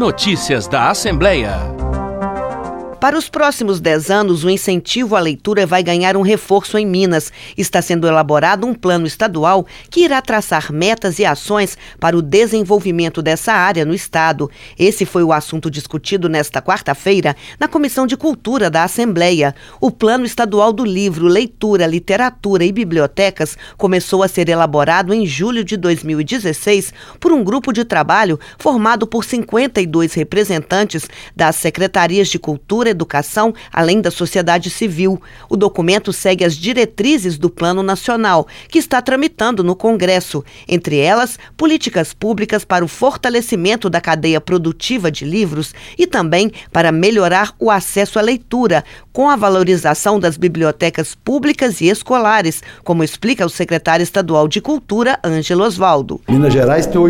Notícias da Assembleia. Para os próximos 10 anos, o incentivo à leitura vai ganhar um reforço em Minas. Está sendo elaborado um plano estadual que irá traçar metas e ações para o desenvolvimento dessa área no estado. Esse foi o assunto discutido nesta quarta-feira na Comissão de Cultura da Assembleia. O Plano Estadual do Livro, Leitura, Literatura e Bibliotecas começou a ser elaborado em julho de 2016 por um grupo de trabalho formado por 52 representantes das secretarias de Cultura, Educação, além da sociedade civil. O documento segue as diretrizes do Plano Nacional, que está tramitando no Congresso. Entre elas, políticas públicas para o fortalecimento da cadeia produtiva de livros e também para melhorar o acesso à leitura, com a valorização das bibliotecas públicas e escolares, como explica o secretário estadual de Cultura, Ângelo Osvaldo. Minas Gerais tem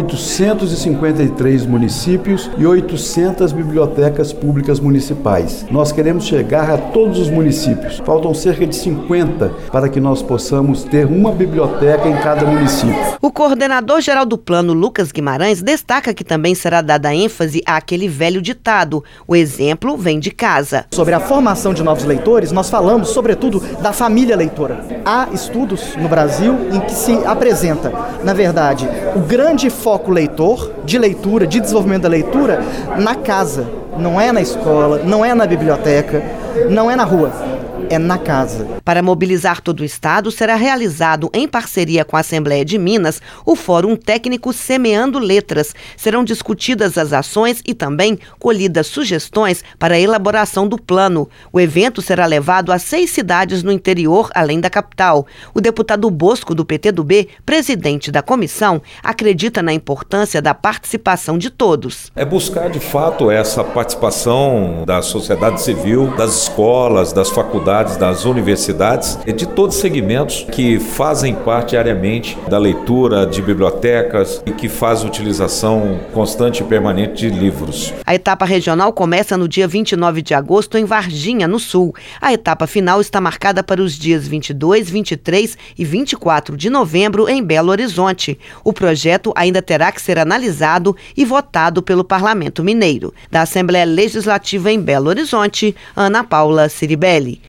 853 municípios e 800 bibliotecas públicas municipais. Nós queremos chegar a todos os municípios. Faltam cerca de 50 para que nós possamos ter uma biblioteca em cada município. O coordenador-geral do Plano, Lucas Guimarães, destaca que também será dada ênfase àquele velho ditado: o exemplo vem de casa. Sobre a formação de novos leitores, nós falamos, sobretudo, da família leitora. Há estudos no Brasil em que se apresenta, na verdade, o grande foco leitor, de leitura, de desenvolvimento da leitura, na casa. Não é na escola, não é na biblioteca, não é na rua, é na casa. Para mobilizar todo o estado, será realizado, em parceria com a Assembleia de Minas, o Fórum Técnico Semeando Letras. Serão discutidas as ações e também colhidas sugestões para a elaboração do plano. O evento será levado a 6 cidades no interior, além da capital. O deputado Bosco, do PTdoB, presidente da comissão, acredita na importância da participação de todos. É buscar, de fato, essa participação da sociedade civil, das escolas, das faculdades, das universidades e de todos os segmentos que fazem parte diariamente da leitura de bibliotecas e que fazem utilização constante e permanente de livros. A etapa regional começa no dia 29 de agosto em Varginha, no Sul. A etapa final está marcada para os dias 22, 23 e 24 de novembro em Belo Horizonte. O projeto ainda terá que ser analisado e votado pelo Parlamento Mineiro. Da Assembleia Legislativa em Belo Horizonte, Ana Paula Ciribelli.